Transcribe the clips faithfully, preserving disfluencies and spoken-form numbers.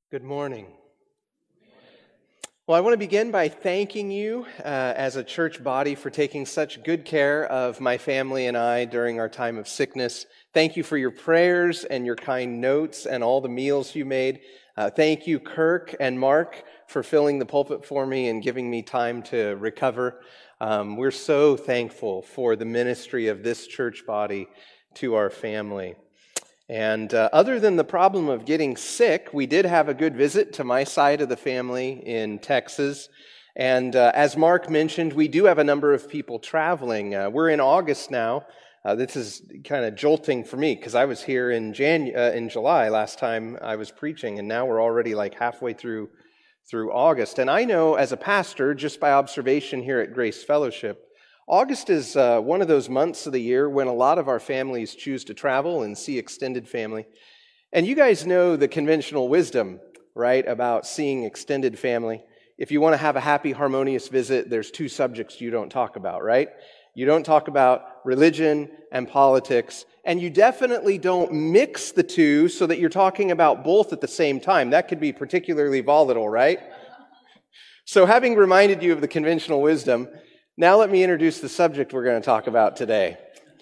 Good morning. Well, I want to begin by thanking you uh, as a church body for taking such good care of my family and I during our time of sickness. Thank you for your prayers and your kind notes and all the meals you made. Uh, thank you, Kirk and Mark, for filling the pulpit for me and giving me time to recover. Um, we're so thankful for the ministry of this church body to our family. And uh, other than the problem of getting sick, we did have a good visit to my side of the family in Texas. And uh, as Mark mentioned, we do have a number of people traveling. Uh, we're in August now. Uh, this is kind of jolting for me because I was here in Janu- uh, in July last time I was preaching, and now we're already like halfway through through August. And I know as a pastor, just by observation here at Grace Fellowship, August is uh, one of those months of the year when a lot of our families choose to travel and see extended family. And you guys know the conventional wisdom, right, about seeing extended family. If you want to have a happy, harmonious visit, there's two subjects you don't talk about, right? You don't talk about religion and politics, and you definitely don't mix the two so that you're talking about both at the same time. That could be particularly volatile, right? So having reminded you of the conventional wisdom, now let me introduce the subject we're going to talk about today.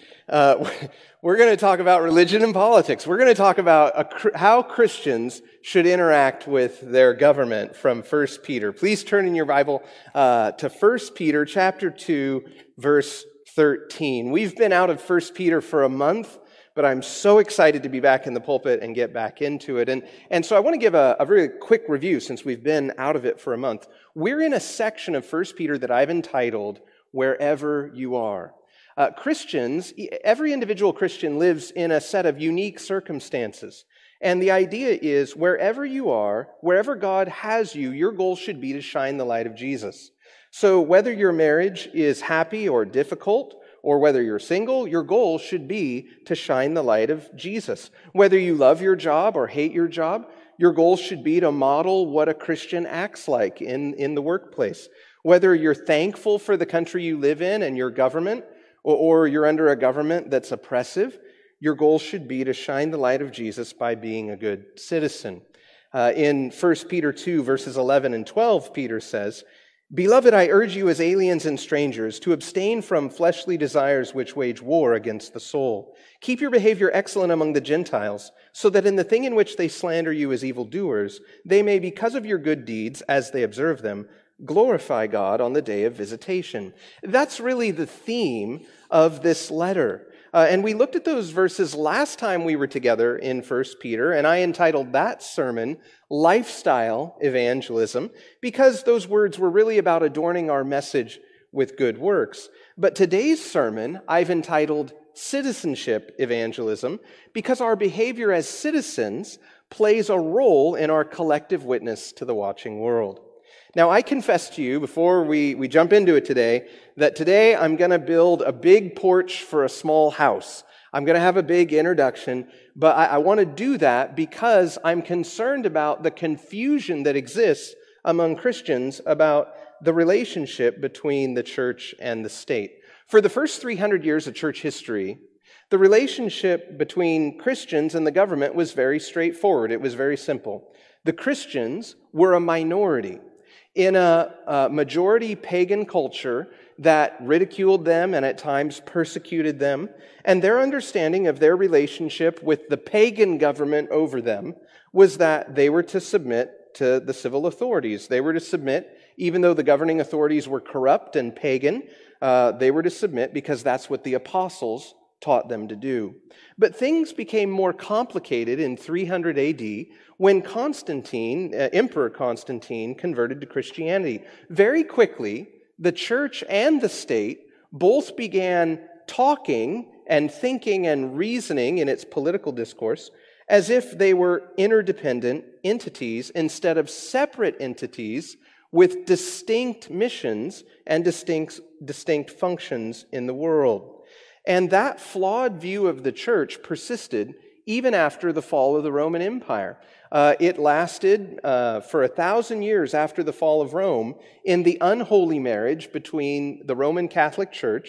Uh, we're going to talk about religion and politics. We're going to talk about a, how Christians should interact with their government from First Peter. Please turn in your Bible uh, to First Peter chapter two, verse thirteen. We've been out of First Peter for a month, but I'm so excited to be back in the pulpit and get back into it. And, and so I want to give a, a very quick review since we've been out of it for a month. We're in a section of First Peter that I've entitled, Wherever You Are. Uh, Christians, every individual Christian lives in a set of unique circumstances. And the idea is, wherever you are, wherever God has you, your goal should be to shine the light of Jesus. So whether your marriage is happy or difficult, or whether you're single, your goal should be to shine the light of Jesus. Whether you love your job or hate your job, your goal should be to model what a Christian acts like in, in the workplace. Whether you're thankful for the country you live in and your government, or, or you're under a government that's oppressive, your goal should be to shine the light of Jesus by being a good citizen. Uh, in First Peter two, verses eleven and twelve, Peter says, "Beloved, I urge you as aliens and strangers to abstain from fleshly desires which wage war against the soul. Keep your behavior excellent among the Gentiles, so that in the thing in which they slander you as evildoers, they may, because of your good deeds, as they observe them, glorify God on the day of visitation." That's really the theme of this letter. Uh, and we looked at those verses last time we were together in First Peter, and I entitled that sermon, Lifestyle Evangelism, because those words were really about adorning our message with good works. But today's sermon, I've entitled Citizenship Evangelism, because our behavior as citizens plays a role in our collective witness to the watching world. Now, I confess to you, before we, we jump into it today, that today I'm going to build a big porch for a small house. I'm going to have a big introduction, but I, I want to do that because I'm concerned about the confusion that exists among Christians about the relationship between the church and the state. For the first three hundred years of church history, the relationship between Christians and the government was very straightforward. It was very simple. The Christians were a minority in a, a majority pagan culture that ridiculed them and at times persecuted them, and their understanding of their relationship with the pagan government over them was that they were to submit to the civil authorities. They were to submit, even though the governing authorities were corrupt and pagan, uh, they were to submit because that's what the apostles taught them to do. But things became more complicated in three hundred A D when Constantine, uh, Emperor Constantine, converted to Christianity. Very quickly, the church and the state both began talking and thinking and reasoning in its political discourse as if they were interdependent entities instead of separate entities with distinct missions and distinct, distinct functions in the world. And that flawed view of the church persisted even after the fall of the Roman Empire. Uh, it lasted uh, for a thousand years after the fall of Rome in the unholy marriage between the Roman Catholic Church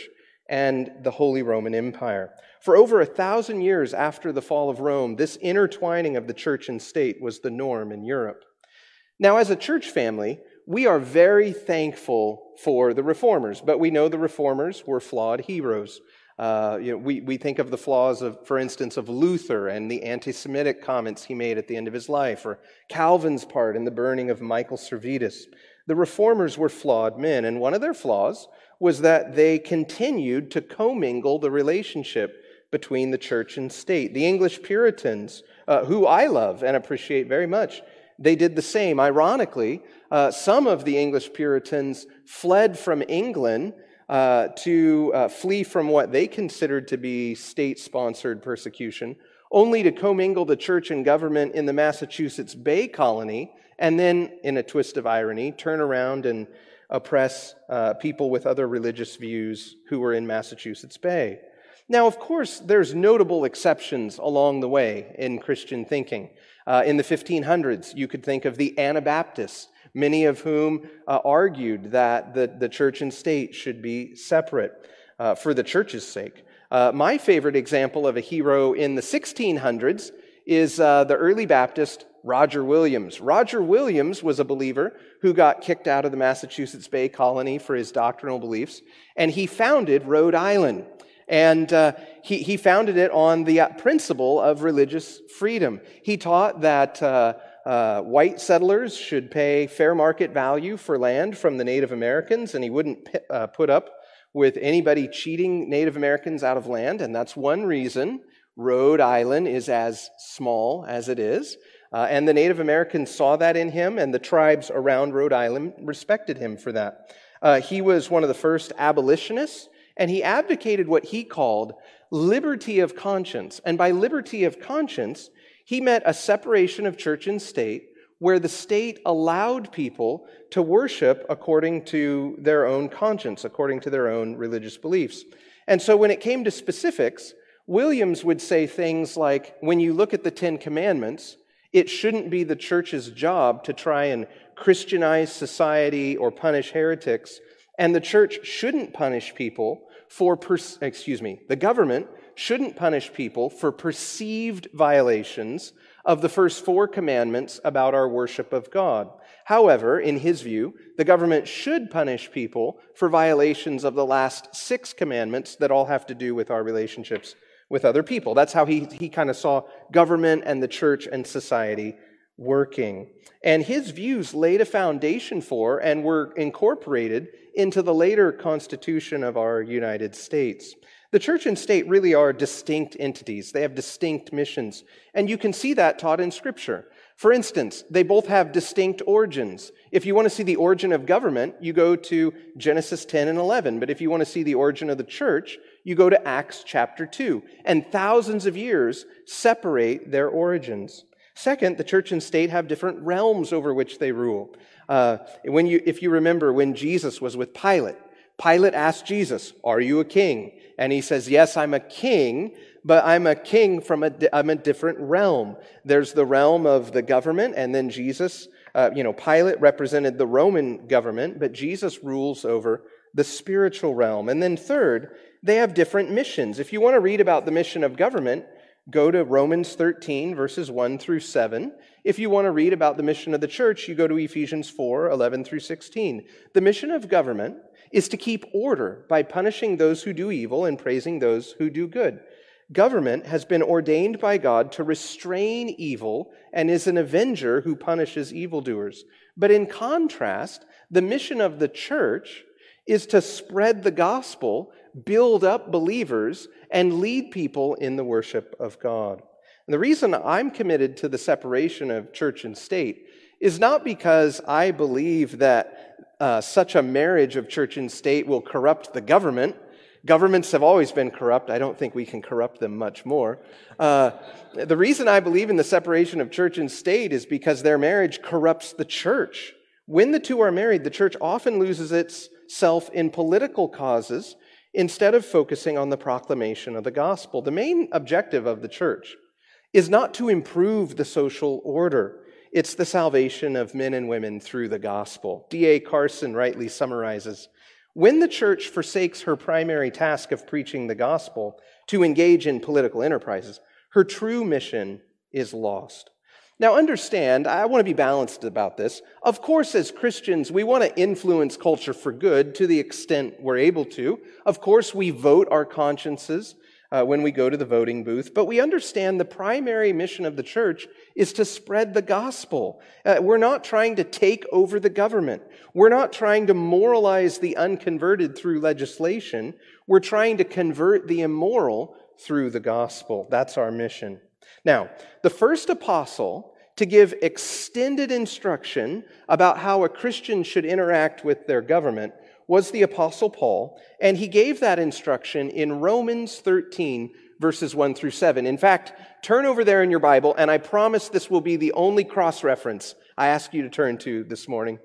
and the Holy Roman Empire. For over a thousand years after the fall of Rome, this intertwining of the church and state was the norm in Europe. Now, as a church family, we are very thankful for the reformers, but we know the reformers were flawed heroes. Uh, you know, we, we think of the flaws of, for instance, of Luther and the anti-Semitic comments he made at the end of his life, or Calvin's part in the burning of Michael Servetus. The reformers were flawed men, and one of their flaws was that they continued to commingle the relationship between the church and state. The English Puritans, uh, who I love and appreciate very much, they did the same. Ironically, uh, some of the English Puritans fled from England uh, to uh, flee from what they considered to be state-sponsored persecution, only to commingle the church and government in the Massachusetts Bay Colony, and then, in a twist of irony, turn around and oppress uh, people with other religious views who were in Massachusetts Bay. Now, of course, there's notable exceptions along the way in Christian thinking. Uh, in the fifteen hundreds, you could think of the Anabaptists, many of whom uh, argued that the, the church and state should be separate uh, for the church's sake. Uh, my favorite example of a hero in the sixteen hundreds is uh, the early Baptist Roger Williams. Roger Williams was a believer who got kicked out of the Massachusetts Bay Colony for his doctrinal beliefs, and he founded Rhode Island. And uh, he, he founded it on the principle of religious freedom. He taught that uh, uh, white settlers should pay fair market value for land from the Native Americans, and he wouldn't p- uh, put up with anybody cheating Native Americans out of land. And that's one reason Rhode Island is as small as it is. Uh, and the Native Americans saw that in him, and the tribes around Rhode Island respected him for that. Uh, he was one of the first abolitionists, and he advocated what he called liberty of conscience. And by liberty of conscience, he meant a separation of church and state where the state allowed people to worship according to their own conscience, according to their own religious beliefs. And so when it came to specifics, Williams would say things like, when you look at the Ten Commandments, it shouldn't be the church's job to try and Christianize society or punish heretics, and the church shouldn't punish people for, per- excuse me, the government shouldn't punish people for perceived violations of the first four commandments about our worship of God. However, in his view, the government should punish people for violations of the last six commandments that all have to do with our relationships with other people. That's how he, he kind of saw government and the church and society working. And his views laid a foundation for and were incorporated into the later Constitution of our United States. The church and state really are distinct entities. They have distinct missions, and you can see that taught in Scripture. For instance, they both have distinct origins. If you want to see the origin of government, you go to Genesis ten and eleven, but if you want to see the origin of the church, you go to Acts chapter two, and thousands of years separate their origins. Second, the church and state have different realms over which they rule. Uh, when you, if you remember when Jesus was with Pilate, Pilate asked Jesus, "Are you a king?" And he says, "Yes, I'm a king, but I'm a king from a, I'm a different realm." There's the realm of the government, and then Jesus, uh, you know, Pilate represented the Roman government, but Jesus rules over the spiritual realm. And then third, they have different missions. If you want to read about the mission of government, go to Romans thirteen, verses one through seven. If you want to read about the mission of the church, you go to Ephesians four, eleven through sixteen. The mission of government is to keep order by punishing those who do evil and praising those who do good. Government has been ordained by God to restrain evil and is an avenger who punishes evildoers. But in contrast, the mission of the church is to spread the gospel, build up believers, and lead people in the worship of God. And the reason I'm committed to the separation of church and state is not because I believe that uh, such a marriage of church and state will corrupt the government. Governments have always been corrupt. I don't think we can corrupt them much more. Uh, the reason I believe in the separation of church and state is because their marriage corrupts the church. When the two are married, the church often loses itself in political causes instead of focusing on the proclamation of the gospel. The main objective of the church is not to improve the social order. It's the salvation of men and women through the gospel. D A Carson rightly summarizes, When the church forsakes her primary task of preaching the gospel to engage in political enterprises, her true mission is lost. Now understand, I want to be balanced about this. Of course, as Christians, we want to influence culture for good to the extent we're able to. Of course, we vote our consciences uh, when we go to the voting booth, but we understand the primary mission of the church is to spread the gospel. Uh, we're not trying to take over the government. We're not trying to moralize the unconverted through legislation. We're trying to convert the immoral through the gospel. That's our mission. Now, the first apostle to give extended instruction about how a Christian should interact with their government was the Apostle Paul, and he gave that instruction in Romans thirteen, verses one through seven. In fact, turn over there in your Bible, and I promise this will be the only cross-reference I ask you to turn to this morning.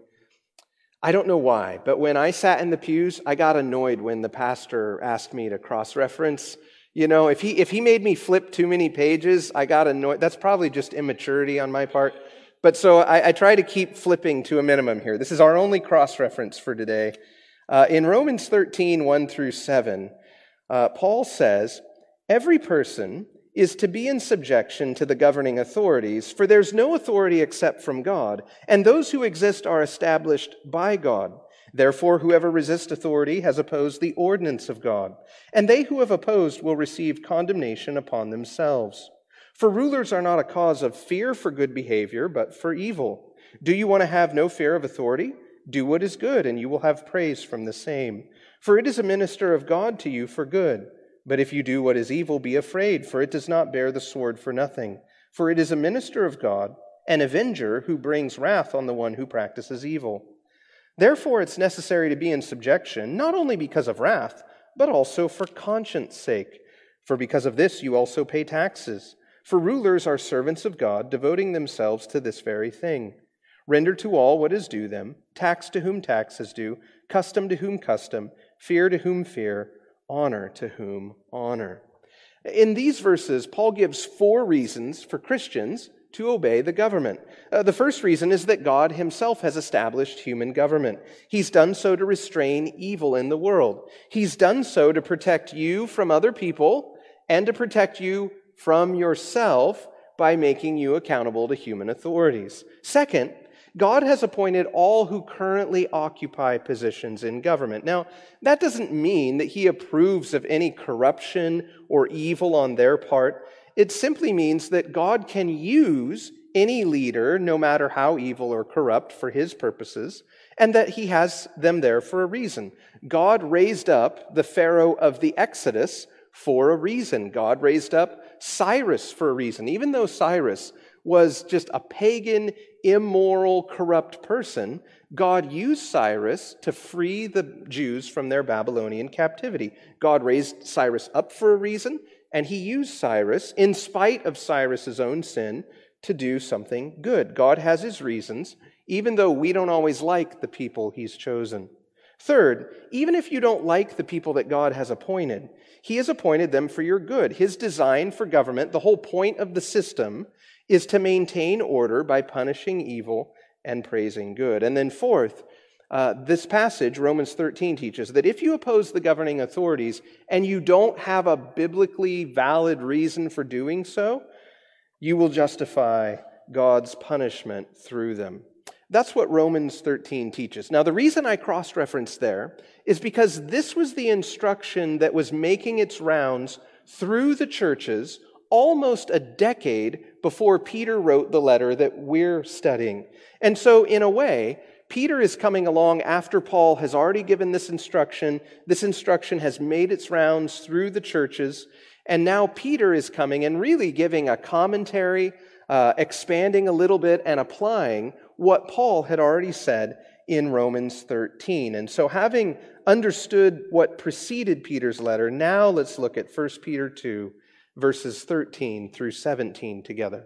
I don't know why, but when I sat in the pews, I got annoyed when the pastor asked me to cross-reference. You know, if he if he made me flip too many pages, I got annoyed. That's probably just immaturity on my part. But so I, I try to keep flipping to a minimum here. This is our only cross-reference for today. Uh, in Romans thirteen, one through seven, uh, Paul says, "Every person is to be in subjection to the governing authorities, for there's no authority except from God, and those who exist are established by God. Therefore, whoever resists authority has opposed the ordinance of God, and they who have opposed will receive condemnation upon themselves. For rulers are not a cause of fear for good behavior, but for evil. Do you want to have no fear of authority? Do what is good, and you will have praise from the same. For it is a minister of God to you for good. But if you do what is evil, be afraid, for it does not bear the sword for nothing. For it is a minister of God, an avenger who brings wrath on the one who practices evil. Therefore, it's necessary to be in subjection, not only because of wrath, but also for conscience sake. For because of this you also pay taxes. For rulers are servants of God, devoting themselves to this very thing. Render to all what is due them, tax to whom tax is due, custom to whom custom, fear to whom fear, honor to whom honor." In these verses, Paul gives four reasons for Christians to obey the government. Uh, the first reason is that God himself has established human government. He's done so to restrain evil in the world. He's done so to protect you from other people and to protect you from yourself by making you accountable to human authorities. Second, God has appointed all who currently occupy positions in government. Now, that doesn't mean that he approves of any corruption or evil on their part. It simply means that God can use any leader, no matter how evil or corrupt, for his purposes, and that he has them there for a reason. God raised up the Pharaoh of the Exodus for a reason. God raised up Cyrus for a reason. Even though Cyrus was just a pagan, immoral, corrupt person, God used Cyrus to free the Jews from their Babylonian captivity. God raised Cyrus up for a reason, and he used Cyrus, in spite of Cyrus's own sin, to do something good. God has his reasons, even though we don't always like the people he's chosen. Third, even if you don't like the people that God has appointed, he has appointed them for your good. His design for government, the whole point of the system, is to maintain order by punishing evil and praising good. And then fourth, uh, this passage, Romans thirteen, teaches that if you oppose the governing authorities and you don't have a biblically valid reason for doing so, you will justify God's punishment through them. That's what Romans thirteen teaches. Now, the reason I cross-reference there is because this was the instruction that was making its rounds through the churches almost a decade before Peter wrote the letter that we're studying. And so, in a way, Peter is coming along after Paul has already given this instruction. This instruction has made its rounds through the churches, and now Peter is coming and really giving a commentary, uh, expanding a little bit and applying what Paul had already said in Romans thirteen. And so, having understood what preceded Peter's letter, now let's look at First Peter two, verses thirteen through seventeen together.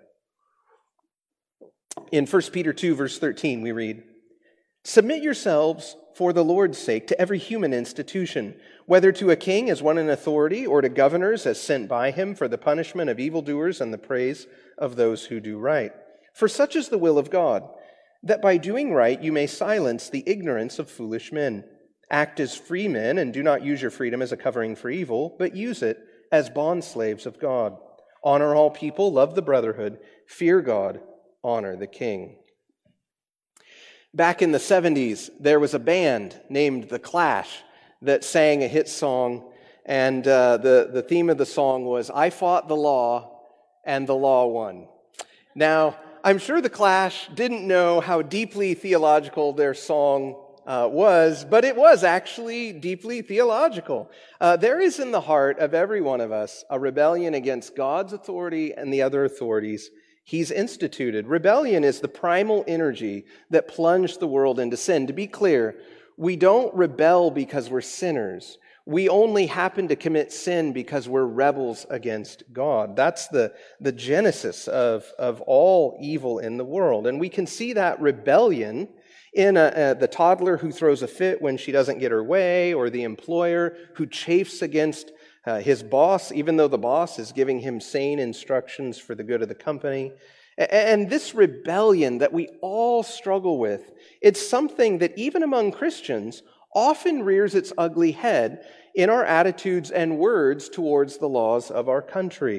In First Peter two, verse thirteen, we read, "Submit yourselves for the Lord's sake to every human institution, whether to a king as one in authority or to governors as sent by him for the punishment of evildoers and the praise of those who do right. For such is the will of God, that by doing right you may silence the ignorance of foolish men. Act as free men and do not use your freedom as a covering for evil, but use it as bondslaves of God. Honor all people, love the brotherhood, fear God, honor the king. Back in the seventies, there was a band named The Clash that sang a hit song, and uh, the, the theme of the song was, I fought the law, and the law won. Now, I'm sure The Clash didn't know how deeply theological their song uh, was, but it was actually deeply theological. Uh, there is in the heart of every one of us a rebellion against God's authority and the other authorities He's instituted. Rebellion is the primal energy that plunged the world into sin. To be clear, we don't rebel because we're sinners. We only happen to commit sin because we're rebels against God. That's the, the genesis of, of all evil in the world. And we can see that rebellion in a, a, the toddler who throws a fit when she doesn't get her way, or the employer who chafes against uh, his boss, even though the boss is giving him sane instructions for the good of the company. And this rebellion that we all struggle with, it's something that even among Christians often rears its ugly head in our attitudes and words towards the laws of our country.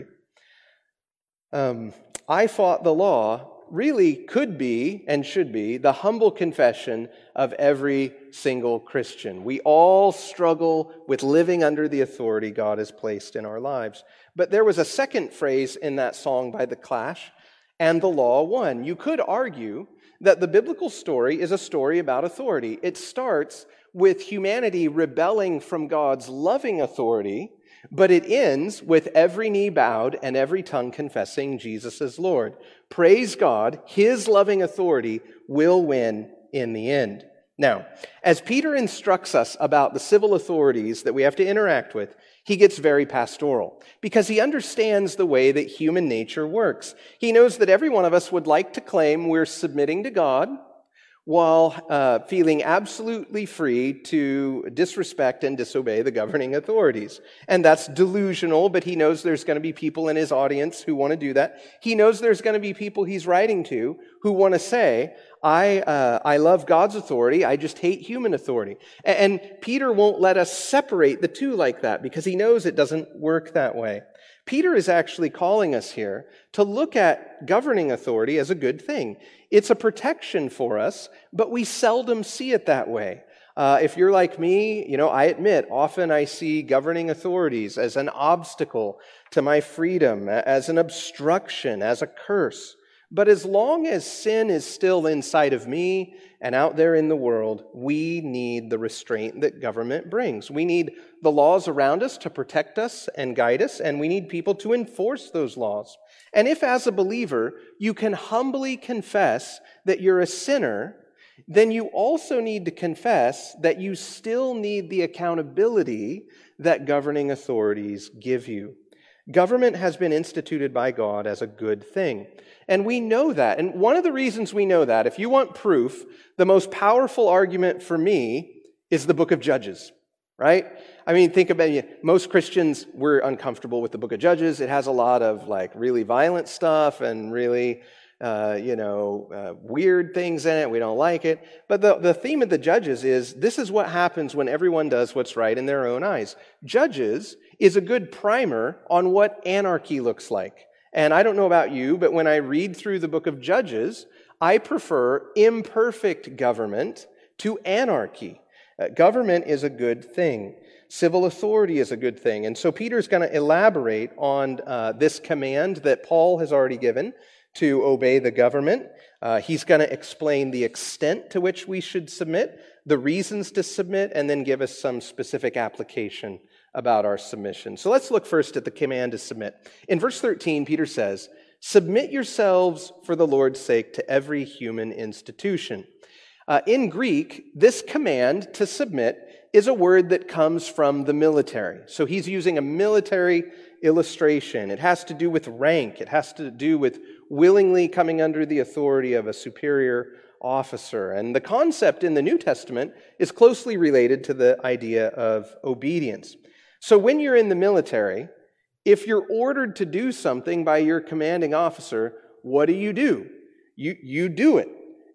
Um, I fought the law really could be and should be the humble confession of every single Christian. We all struggle with living under the authority God has placed in our lives. But there was a second phrase in that song by The Clash, and the law won. You could argue that the biblical story is a story about authority. It starts with humanity rebelling from God's loving authority, but it ends with every knee bowed and every tongue confessing Jesus as Lord. Praise God, His loving authority will win in the end. Now, as Peter instructs us about the civil authorities that we have to interact with, he gets very pastoral because he understands the way that human nature works. He knows that every one of us would like to claim we're submitting to God while uh, feeling absolutely free to disrespect and disobey the governing authorities. And that's delusional, but he knows there's going to be people in his audience who want to do that. He knows there's going to be people he's writing to who want to say, I uh, I love God's authority, I just hate human authority. And, and Peter won't let us separate the two like that because he knows it doesn't work that way. Peter is actually calling us here to look at governing authority as a good thing. It's a protection for us, but we seldom see it that way. Uh, if you're like me, you know, I admit, often I see governing authorities as an obstacle to my freedom, as an obstruction, as a curse. But as long as sin is still inside of me and out there in the world, we need the restraint that government brings. We need the laws around us to protect us and guide us, and we need people to enforce those laws. And if as a believer you can humbly confess that you're a sinner, then you also need to confess that you still need the accountability that governing authorities give you. Government has been instituted by God as a good thing. And we know that. And one of the reasons we know that, if you want proof, the most powerful argument for me is the book of Judges, right? I mean, think about it. Most Christians, we're uncomfortable with the book of Judges. It has a lot of like really violent stuff and really, uh, you know, uh, weird things in it. We don't like it. But the, the theme of the Judges is this is what happens when everyone does what's right in their own eyes. Judges is a good primer on what anarchy looks like. And I don't know about you, but when I read through the book of Judges, I prefer imperfect government to anarchy. Uh, government is a good thing. Civil authority is a good thing. And so Peter's going to elaborate on uh, this command that Paul has already given to obey the government. Uh, he's going to explain the extent to which we should submit, the reasons to submit, and then give us some specific application about our submission. So let's look first at the command to submit. In verse thirteen, Peter says, "Submit yourselves for the Lord's sake to every human institution." Uh, in Greek, this command to submit is a word that comes from the military. So he's using a military illustration. It has to do with rank. It has to do with willingly coming under the authority of a superior officer. And the concept in the New Testament is closely related to the idea of obedience. So when you're in the military, if you're ordered to do something by your commanding officer, what do you do? You, you do it.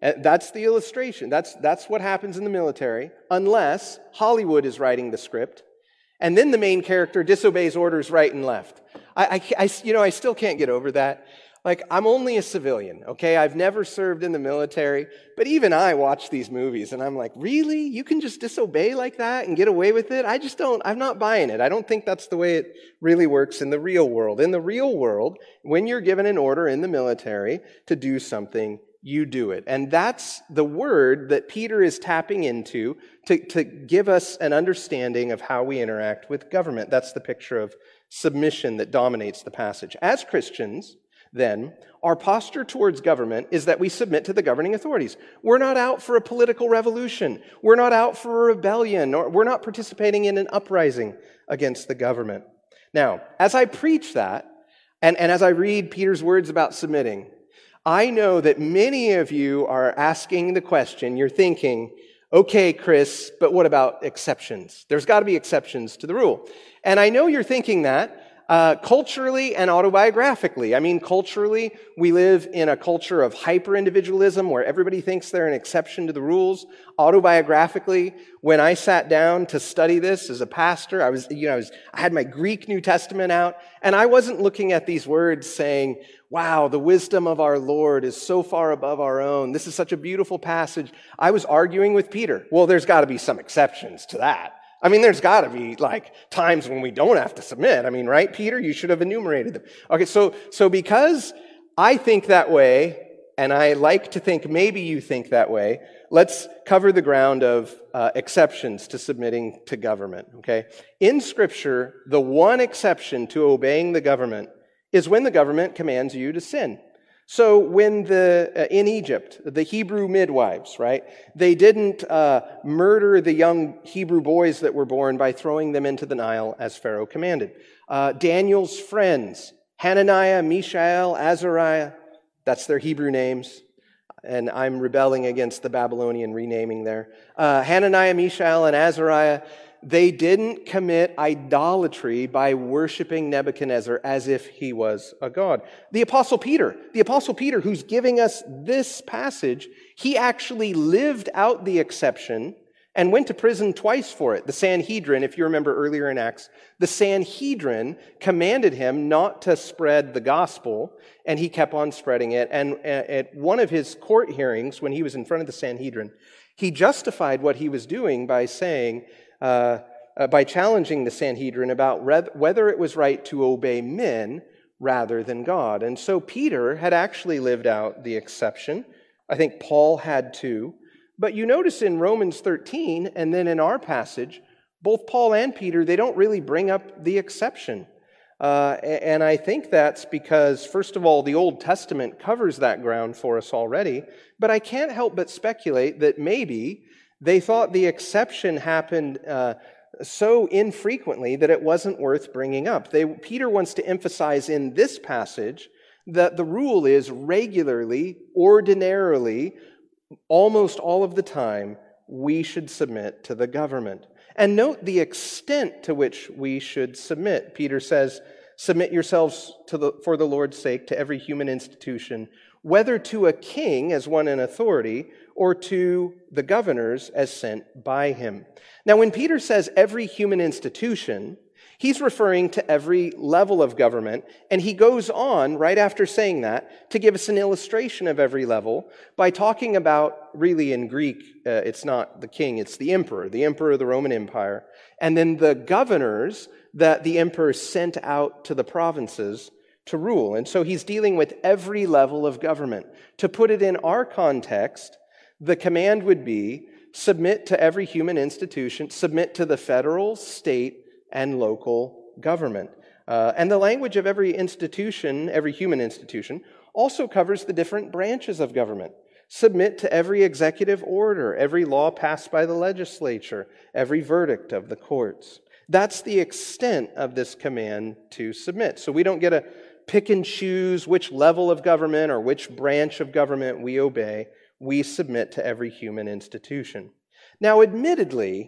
And that's the illustration. That's, that's what happens in the military, unless Hollywood is writing the script, and then the main character disobeys orders right and left. I, I, I, you know, I still can't get over that. Like, I'm only a civilian, okay? I've never served in the military, but even I watch these movies, and I'm like, really? You can just disobey like that and get away with it? I just don't, I'm not buying it. I don't think that's the way it really works in the real world. In the real world, when you're given an order in the military to do something, you do it. And that's the word that Peter is tapping into to, to give us an understanding of how we interact with government. That's the picture of submission that dominates the passage. As Christians, then, our posture towards government is that we submit to the governing authorities. We're not out for a political revolution. We're not out for a rebellion, or we're not participating in an uprising against the government. Now, as I preach that, and, and as I read Peter's words about submitting, I know that many of you are asking the question, you're thinking, okay, Chris, but what about exceptions? There's got to be exceptions to the rule. And I know you're thinking that, Uh, culturally and autobiographically. I mean, culturally, we live in a culture of hyper-individualism where everybody thinks they're an exception to the rules. Autobiographically, when I sat down to study this as a pastor, I was, you know, I, was, I had my Greek New Testament out, and I wasn't looking at these words saying, wow, the wisdom of our Lord is so far above our own. This is such a beautiful passage. I was arguing with Peter. Well, there's got to be some exceptions to that. I mean, there's got to be, like, times when we don't have to submit. I mean, right, Peter? You should have enumerated them. Okay, so so because I think that way, and I like to think maybe you think that way, let's cover the ground of uh, exceptions to submitting to government, okay? In Scripture, the one exception to obeying the government is when the government commands you to sin. So when the, uh, in Egypt, the Hebrew midwives, right, they didn't uh, murder the young Hebrew boys that were born by throwing them into the Nile as Pharaoh commanded. Uh, Daniel's friends, Hananiah, Mishael, Azariah, that's their Hebrew names, and I'm rebelling against the Babylonian renaming there. Uh, Hananiah, Mishael, and Azariah, they didn't commit idolatry by worshiping Nebuchadnezzar as if he was a god. The Apostle Peter, the Apostle Peter who's giving us this passage, he actually lived out the exception and went to prison twice for it. The Sanhedrin, if you remember earlier in Acts, the Sanhedrin commanded him not to spread the gospel, and he kept on spreading it. And at one of his court hearings, when he was in front of the Sanhedrin, he justified what he was doing by saying, Uh, uh, by challenging the Sanhedrin about re- whether it was right to obey men rather than God. And so Peter had actually lived out the exception. I think Paul had too. But you notice in Romans thirteen, and then in our passage, both Paul and Peter, they don't really bring up the exception. Uh, and I think that's because, first of all, the Old Testament covers that ground for us already. But I can't help but speculate that maybe they thought the exception happened uh, so infrequently that it wasn't worth bringing up. They, Peter wants to emphasize in this passage that the rule is regularly, ordinarily, almost all of the time, we should submit to the government. And note the extent to which we should submit. Peter says, submit yourselves to the, for the Lord's sake to every human institution, whether to a king as one in authority, or to the governors as sent by him. Now, when Peter says every human institution, he's referring to every level of government, and he goes on, right after saying that, to give us an illustration of every level by talking about, really in Greek, uh, it's not the king, it's the emperor, the emperor of the Roman Empire, and then the governors that the emperor sent out to the provinces to rule. And so he's dealing with every level of government. To put it in our context, the command would be, submit to every human institution, submit to the federal, state, and local government. Uh, and the language of every institution, every human institution, also covers the different branches of government. Submit to every executive order, every law passed by the legislature, every verdict of the courts. That's the extent of this command to submit. So we don't get to pick and choose which level of government or which branch of government we obey. We submit to every human institution. Now, admittedly,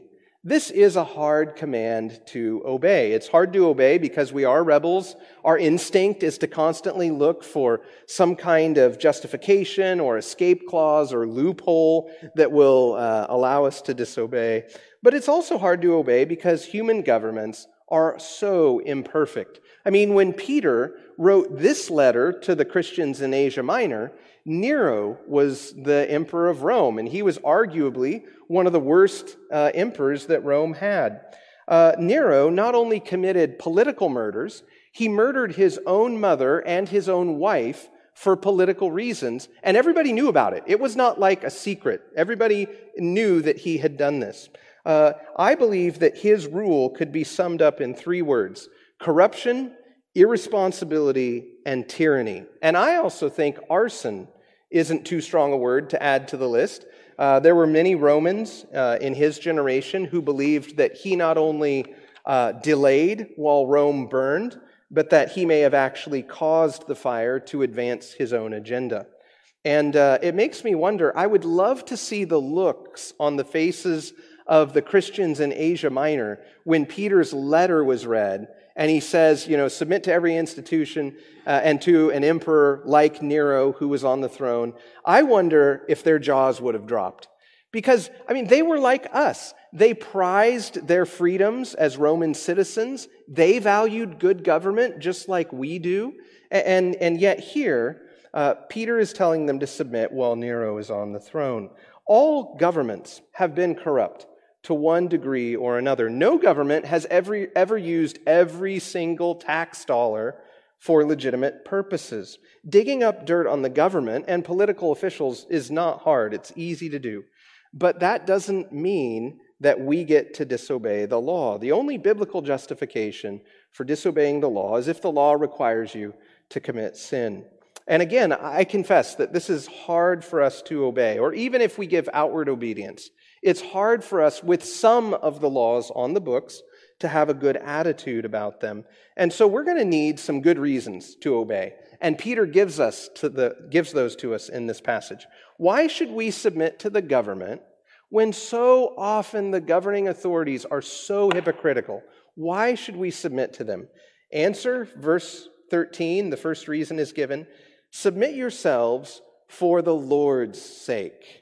This is a hard command to obey. It's hard to obey because we are rebels. Our instinct is to constantly look for some kind of justification or escape clause or loophole that will uh, allow us to disobey. But it's also hard to obey because human governments are so imperfect. I mean, when Peter wrote this letter to the Christians in Asia Minor, Nero was the emperor of Rome, and he was arguably one of the worst uh, emperors that Rome had. Uh, Nero not only committed political murders, he murdered his own mother and his own wife for political reasons, and everybody knew about it. It was not like a secret. Everybody knew that he had done this. Uh, I believe that his rule could be summed up in three words: corruption, irresponsibility, and tyranny. And I also think arson isn't too strong a word to add to the list. Uh, there were many Romans uh, in his generation who believed that he not only uh, delayed while Rome burned, but that he may have actually caused the fire to advance his own agenda. And uh, it makes me wonder, I would love to see the looks on the faces of the Christians in Asia Minor when Peter's letter was read, and he says, you know, submit to every institution uh, and to an emperor like Nero who was on the throne. I wonder if their jaws would have dropped. Because, I mean, they were like us. They prized their freedoms as Roman citizens. They valued good government just like we do. And, and yet here, uh, Peter is telling them to submit while Nero is on the throne. All governments have been corrupt to one degree or another. No government has ever, ever used every single tax dollar for legitimate purposes. Digging up dirt on the government and political officials is not hard. It's easy to do. But that doesn't mean that we get to disobey the law. The only biblical justification for disobeying the law is if the law requires you to commit sin. And again, I confess that this is hard for us to obey, or even if we give outward obedience, it's hard for us with some of the laws on the books to have a good attitude about them. And so we're going to need some good reasons to obey. And Peter gives us to the gives those to us in this passage. Why should we submit to the government when so often the governing authorities are so hypocritical? Why should we submit to them? Answer, verse thirteen, the first reason is given. Submit yourselves for the Lord's sake.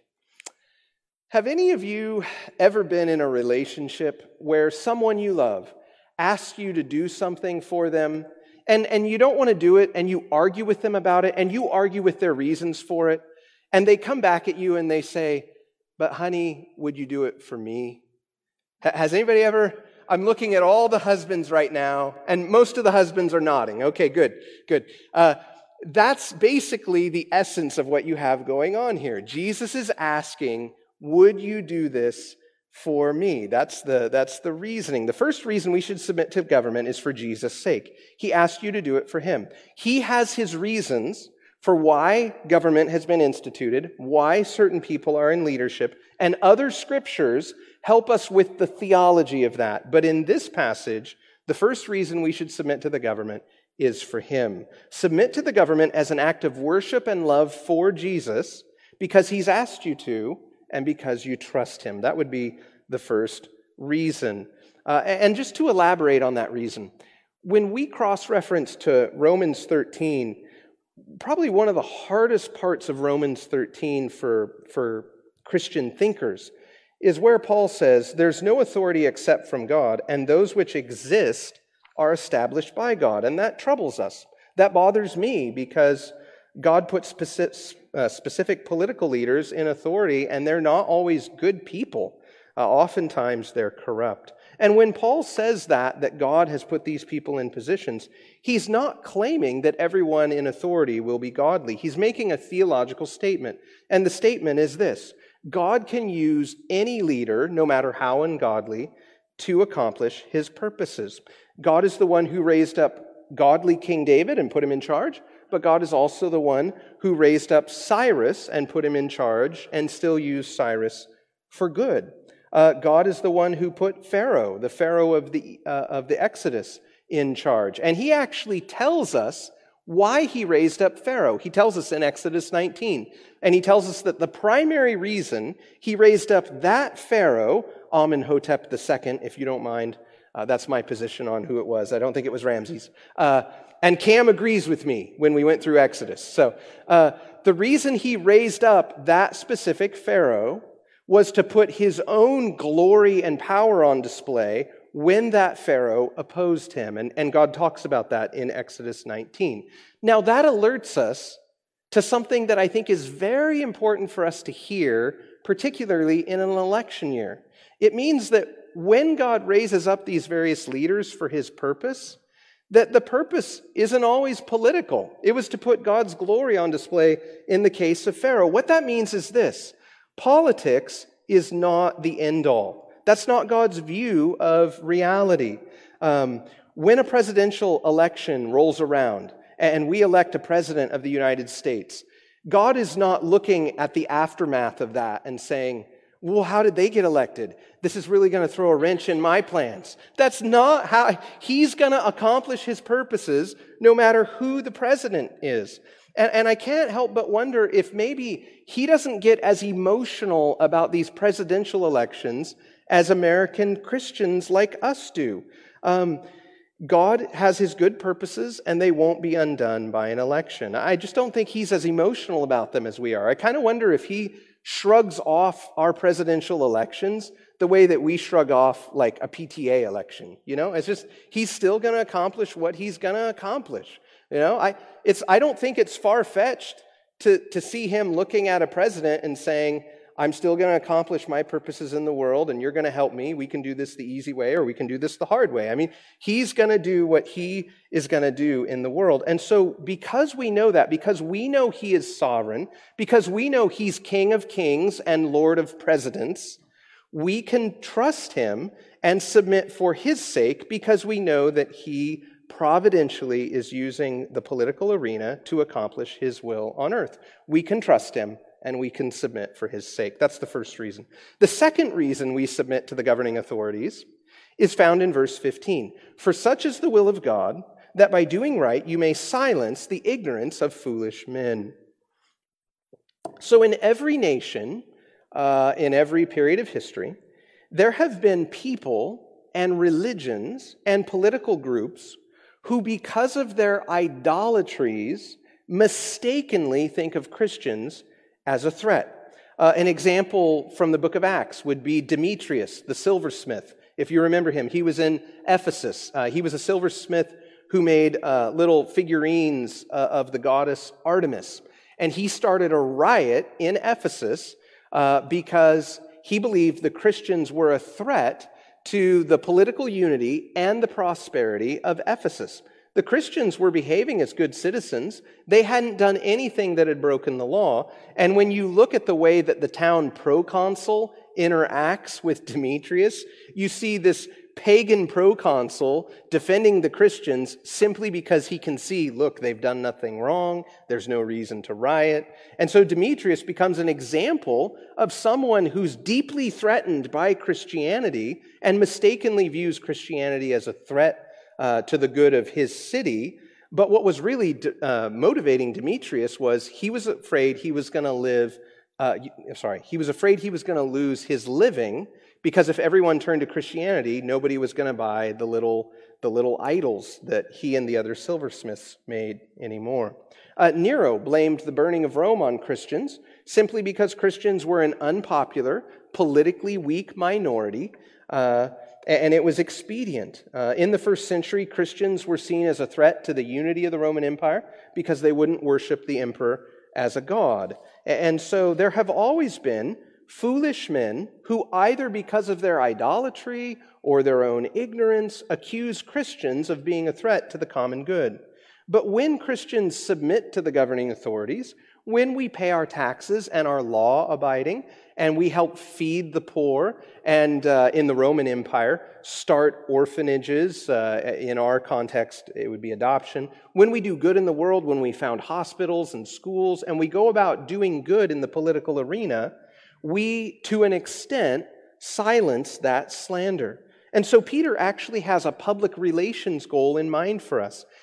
Have any of you ever been in a relationship where someone you love asks you to do something for them, and, and you don't want to do it, and you argue with them about it, and you argue with their reasons for it, and they come back at you and they say, but honey, would you do it for me? Has anybody ever... I'm looking at all the husbands right now, and most of the husbands are nodding. Okay, good, good. Uh, that's basically the essence of what you have going on here. Jesus is asking, would you do this for me? That's the, that's the reasoning. The first reason we should submit to government is for Jesus' sake. He asked you to do it for him. He has his reasons for why government has been instituted, why certain people are in leadership, and other scriptures help us with the theology of that. But in this passage, the first reason we should submit to the government is for him. Submit to the government as an act of worship and love for Jesus because he's asked you to and because you trust him. That would be the first reason. Uh, and just to elaborate on that reason, when we cross-reference to Romans thirteen, probably one of the hardest parts of Romans thirteen for, for Christian thinkers is where Paul says, there's no authority except from God, and those which exist are established by God. And that troubles us. That bothers me because God puts specific, uh, specific political leaders in authority, and they're not always good people. Uh, oftentimes they're corrupt. And when Paul says that, that God has put these people in positions, he's not claiming that everyone in authority will be godly. He's making a theological statement. And the statement is this: God can use any leader, no matter how ungodly, to accomplish his purposes. God is the one who raised up godly King David and put him in charge, but God is also the one who raised up Cyrus and put him in charge and still used Cyrus for good. Uh, God is the one who put Pharaoh, the Pharaoh of the uh, of the Exodus, in charge. And he actually tells us why he raised up Pharaoh. He tells us in Exodus nineteen, and he tells us that the primary reason he raised up that Pharaoh, Amenhotep the Second, if you don't mind, uh, that's my position on who it was. I don't think it was Ramses. Uh, and Cam agrees with me when we went through Exodus. So uh, the reason he raised up that specific Pharaoh was to put his own glory and power on display when that Pharaoh opposed him. And, and God talks about that in Exodus nineteen. Now that alerts us to something that I think is very important for us to hear, particularly in an election year. It means that when God raises up these various leaders for his purpose, that the purpose isn't always political. It was to put God's glory on display in the case of Pharaoh. What that means is this: politics is not the end all. That's not God's view of reality. Um, when a presidential election rolls around and we elect a president of the United States, God is not looking at the aftermath of that and saying, well, how did they get elected? This is really going to throw a wrench in my plans. That's not how he's going to accomplish his purposes, no matter who the president is. And, and I can't help but wonder if maybe he doesn't get as emotional about these presidential elections as American Christians like us do. Um, God has his good purposes, and they won't be undone by an election. I just don't think he's as emotional about them as we are. I kind of wonder if he shrugs off our presidential elections the way that we shrug off like a P T A election. You know, it's just, he's still going to accomplish what he's going to accomplish. You know, I it's I don't think it's far-fetched to, to see him looking at a president and saying, I'm still going to accomplish my purposes in the world, and you're going to help me. We can do this the easy way, or we can do this the hard way. I mean, he's going to do what he is going to do in the world. And so because we know that, because we know he is sovereign, because we know he's King of kings and Lord of presidents, we can trust him and submit for his sake, because we know that he providentially is using the political arena to accomplish his will on earth. We can trust him, and we can submit for his sake. That's the first reason. The second reason we submit to the governing authorities is found in verse fifteen. For such is the will of God, that by doing right you may silence the ignorance of foolish men. So in every nation, uh, in every period of history, there have been people and religions and political groups who, because of their idolatries, mistakenly think of Christians as a threat. Uh, an example from the book of Acts would be Demetrius, the silversmith. If you remember him, he was in Ephesus. Uh, he was a silversmith who made uh, little figurines uh, of the goddess Artemis. And he started a riot in Ephesus uh, because he believed the Christians were a threat to the political unity and the prosperity of Ephesus. The Christians were behaving as good citizens. They hadn't done anything that had broken the law. And when you look at the way that the town proconsul interacts with Demetrius, you see this pagan proconsul defending the Christians simply because he can see, look, they've done nothing wrong. There's no reason to riot. And so Demetrius becomes an example of someone who's deeply threatened by Christianity and mistakenly views Christianity as a threat Uh, to the good of his city. But what was really uh, motivating Demetrius was he was afraid he was going to live, uh, sorry, he was afraid he was going to lose his living, because if everyone turned to Christianity, nobody was going to buy the little, the little idols that he and the other silversmiths made anymore. Uh, Nero blamed the burning of Rome on Christians simply because Christians were an unpopular, politically weak minority, uh, and it was expedient. Uh, in the first century, Christians were seen as a threat to the unity of the Roman Empire because they wouldn't worship the emperor as a god. And so there have always been foolish men who, either because of their idolatry or their own ignorance, accuse Christians of being a threat to the common good. But when Christians submit to the governing authorities, when we pay our taxes and are law-abiding, and we help feed the poor, and uh, in the Roman Empire, start orphanages. Uh, in our context, it would be adoption. When we do good in the world, when we found hospitals and schools, and we go about doing good in the political arena, we, to an extent, silence that slander. And so Peter actually has a public relations goal in mind for us.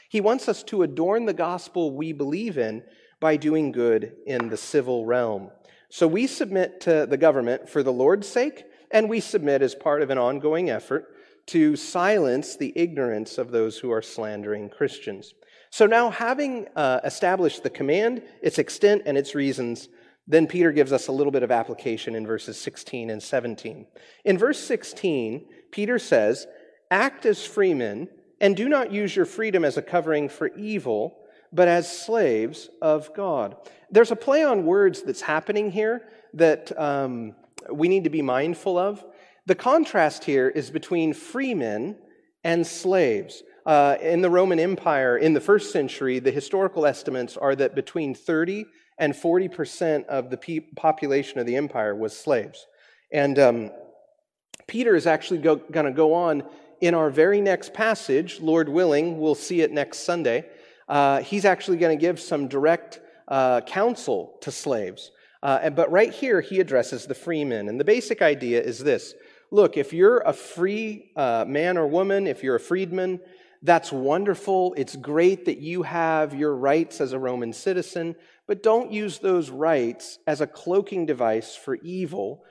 He wants us to adorn the gospel we believe in by doing good in the civil realm. So we submit to the government for the Lord's sake, and we submit as part of an ongoing effort to silence the ignorance of those who are slandering Christians. So now, having uh, established the command, its extent, and its reasons, then Peter gives us a little bit of application in verses sixteen and seventeen. In verse sixteen, Peter says, "Act as freemen, and do not use your freedom as a covering for evil, but as slaves of God." There's a play on words that's happening here that um, we need to be mindful of. The contrast here is between freemen and slaves. Uh, in the Roman Empire, in the first century, the historical estimates are that between thirty and forty percent of the pe- population of the empire was slaves. And um, Peter is actually go- going to go on in our very next passage, Lord willing, we'll see it next Sunday. Uh, he's actually going to give some direct uh, counsel to slaves. Uh, but right here, he addresses the freemen. And the basic idea is this. Look, if you're a free uh, man or woman, if you're a freedman, that's wonderful. It's great that you have your rights as a Roman citizen, but don't use those rights as a cloaking device for evil.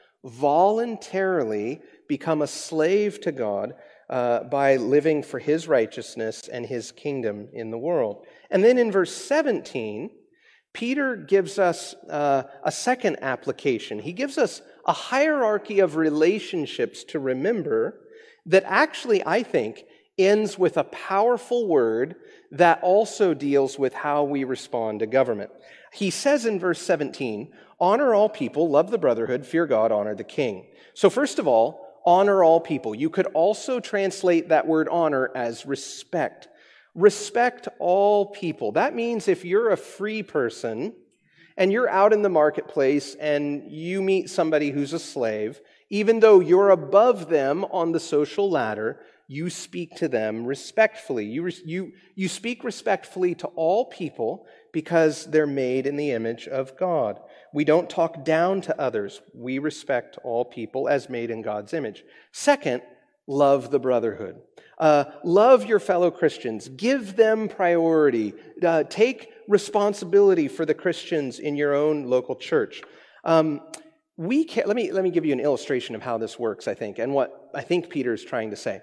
Voluntarily become a slave to God uh, by living for His righteousness and His kingdom in the world. And then in verse seventeen, Peter gives us uh, a second application. He gives us a hierarchy of relationships to remember that actually, I think, ends with a powerful word that also deals with how we respond to government. He says in verse seventeen, "Honor all people, love the brotherhood, fear God, honor the king." So first of all, honor all people. You could also translate that word honor as respect. Respect all people. That means if you're a free person and you're out in the marketplace and you meet somebody who's a slave, even though you're above them on the social ladder, you speak to them respectfully. You, you, you speak respectfully to all people because they're made in the image of God. We don't talk down to others. We respect all people as made in God's image. Second, love the brotherhood. Uh, love your fellow Christians. Give them priority. Uh, take responsibility for the Christians in your own local church. Um, we can, let me, let me give you an illustration of how this works, I think, and what I think Peter is trying to say.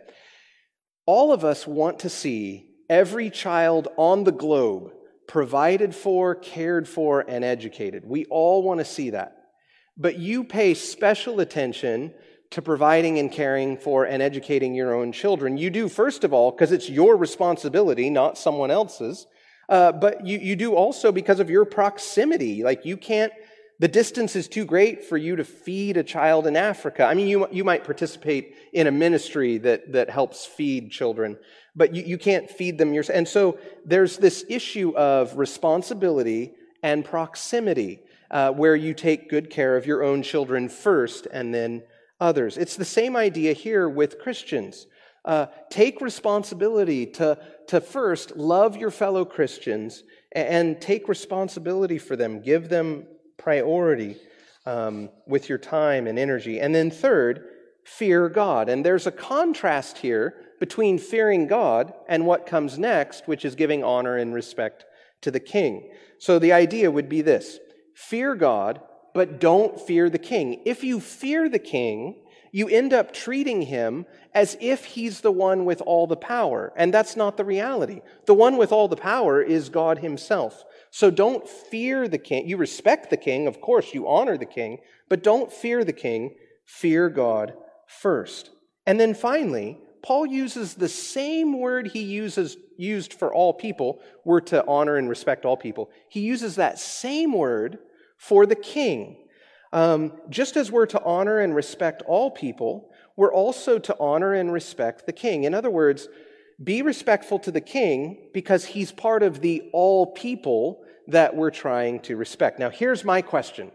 All of us want to see every child on the globe provided for, cared for, and educated. We all want to see that. But you pay special attention to providing and caring for and educating your own children. You do, first of all, because it's your responsibility, not someone else's. Uh, but you, you do also because of your proximity. Like you can't, the distance is too great for you to feed a child in Africa. I mean, you, you might participate in a ministry that, that helps feed children, but you, you can't feed them yourself. And so there's this issue of responsibility and proximity uh, where you take good care of your own children first and then others. It's the same idea here with Christians. Uh, take responsibility to, to first love your fellow Christians and, and take responsibility for them. Give them priority um, with your time and energy. And then third, fear God. And there's a contrast here between fearing God and what comes next, which is giving honor and respect to the king. So the idea would be this: fear God, but don't fear the king. If you fear the king, you end up treating him as if he's the one with all the power. And that's not the reality. The one with all the power is God himself. So don't fear the king. You respect the king, of course, you honor the king, but don't fear the king. Fear God first. And then finally, Paul uses the same word he uses used for all people. We're to honor and respect all people. He uses that same word for the king. Um, just as we're to honor and respect all people, we're also to honor and respect the king. In other words, be respectful to the king because he's part of the all people that we're trying to respect. Now, here's my question.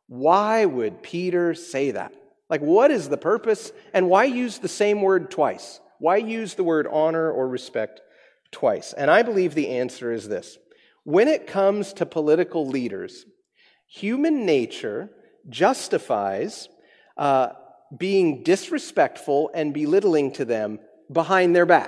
Why would Peter say that? Like, what is the purpose? And why use the same word twice? Why use the word honor or respect twice? And I believe the answer is this. When it comes to political leaders, human nature justifies uh, being disrespectful and belittling to them behind their backs.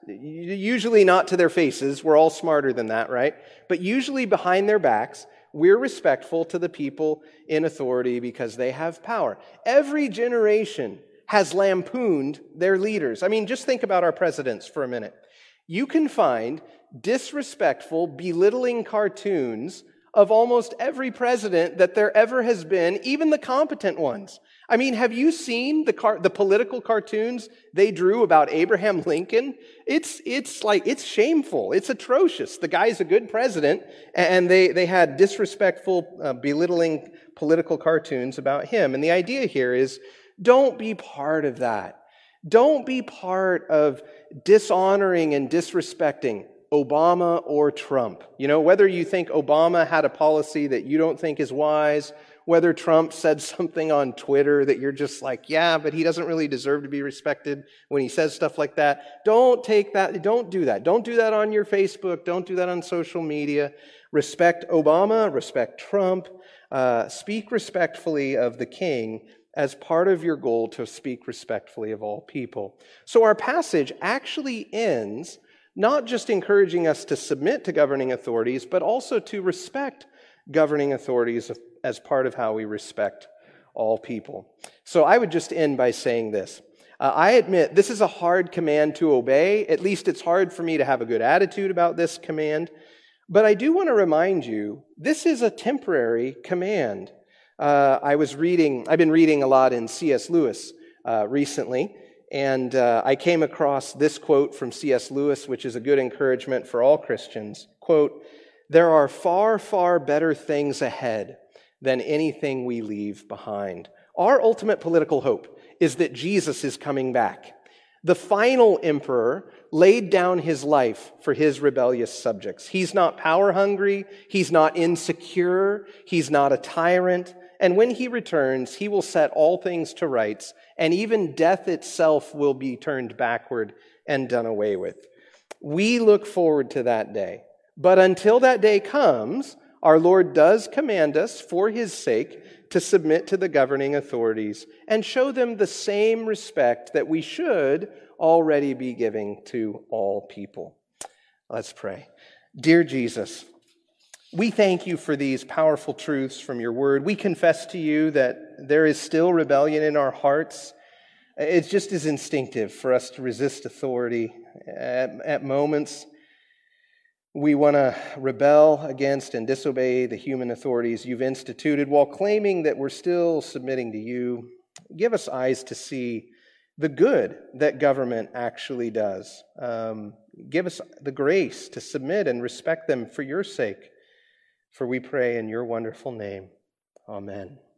usually not to their faces. We're all smarter than that, right? But usually behind their backs, we're respectful to the people in authority because they have power. Every generation has lampooned their leaders. I mean, just think about our presidents for a minute. You can find disrespectful, belittling cartoons of almost every president that there ever has been, even the competent ones. I mean, have you seen the car- the political cartoons they drew about Abraham Lincoln? It's it's like, it's shameful. It's atrocious. The guy's a good president, and they, they had disrespectful, uh, belittling political cartoons about him. And the idea here is, don't be part of that. Don't be part of dishonoring and disrespecting Obama or Trump. You know, whether you think Obama had a policy that you don't think is wise, whether Trump said something on Twitter that you're just like, yeah, but he doesn't really deserve to be respected when he says stuff like that. Don't take that, don't do that. Don't do that on your Facebook. Don't do that on social media. Respect Obama, respect Trump. Uh, speak respectfully of the king as part of your goal to speak respectfully of all people. So our passage actually ends not just encouraging us to submit to governing authorities, but also to respect governing authorities as part of how we respect all people. So I would just end by saying this. Uh, I admit this is a hard command to obey. At least it's hard for me to have a good attitude about this command. But I do want to remind you, this is a temporary command. Uh, I was reading, I've been reading a lot in C S Lewis uh, recently, and uh, I came across this quote from C S Lewis, which is a good encouragement for all Christians. Quote, "There are far, far better things ahead than anything we leave behind." Our ultimate political hope is that Jesus is coming back. The final emperor laid down his life for his rebellious subjects. He's not power hungry. He's not insecure. He's not a tyrant. And when he returns, he will set all things to rights, and even death itself will be turned backward and done away with. We look forward to that day. But until that day comes, our Lord does command us, for his sake, to submit to the governing authorities and show them the same respect that we should already be giving to all people. Let's pray. Dear Jesus, we thank you for these powerful truths from your word. We confess to you that there is still rebellion in our hearts. It's just as instinctive for us to resist authority. At, at moments, we want to rebel against and disobey the human authorities you've instituted while claiming that we're still submitting to you. Give us eyes to see the good that government actually does. Um, give us the grace to submit and respect them for your sake. For we pray in your wonderful name. Amen.